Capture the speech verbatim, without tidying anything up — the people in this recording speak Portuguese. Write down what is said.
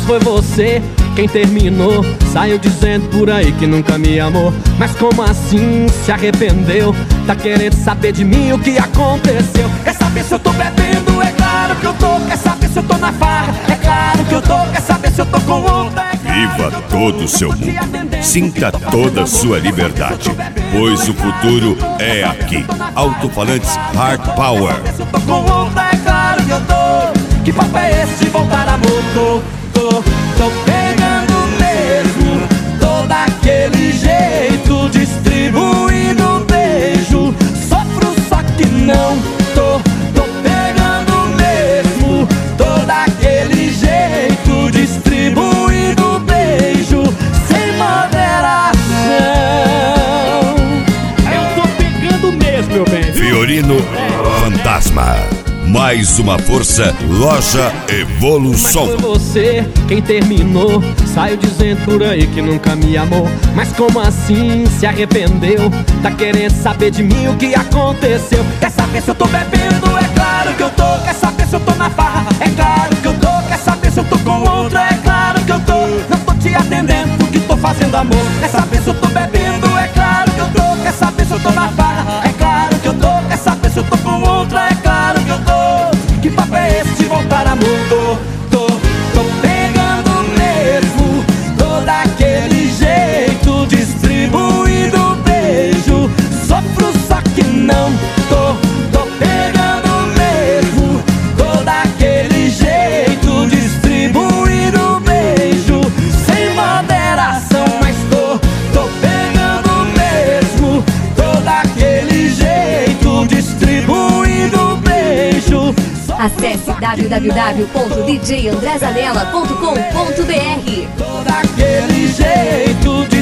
foi você quem terminou. Saiu dizendo por aí que nunca me amou. Mas como assim se arrependeu? Tá querendo saber de mim o que aconteceu? Quer saber se eu tô bebendo? É claro que eu tô. Quer saber se eu tô na farra? É claro que eu tô. Quer saber se eu tô com outra? É claro. Viva todo o seu mundo. Sinta toda a sua liberdade, pois o futuro é aqui. Alto-falantes Hard Power. Se eu tô com outra, é claro que eu tô. Que papo é esse de voltar amor? Tô, tô, tô pegando mesmo. Tô daquele jeito, distribuindo beijo. Sofro só que não tô. Tô pegando mesmo. Tô daquele jeito, distribuindo beijo. Sem moderação. Eu tô pegando mesmo, meu bem. Fiorino Fantasma. Mais uma força, Loja Evolução. Mas foi você quem terminou. Saiu dizendo por aí que nunca me amou. Mas como assim se arrependeu? Tá querendo saber de mim o que aconteceu? Quer saber se eu tô bebendo? É claro que eu tô. Quer saber se eu tô na farra? É claro que eu tô. Quer saber se eu tô com outra? É claro que eu tô. Não tô te atendendo porque tô fazendo amor. Quer saber se eu tô bebendo? É claro que eu tô. Quer saber se eu tô na farra? É claro que eu tô. Quer saber se eu tô com outra? É claro que eu tô. Que papo é esse de voltar amor? Tô, tô, tô pegando mesmo. Tô daquele jeito, distribuindo beijo. Sofro só que não tô. Tô pegando mesmo. Tô daquele jeito, distribuindo beijo. Sem moderação, mas tô. Tô pegando mesmo. Tô daquele jeito, distribuindo beijo. Acesse w w w ponto d j andré zanella ponto com ponto b r. Tô daquele jeito de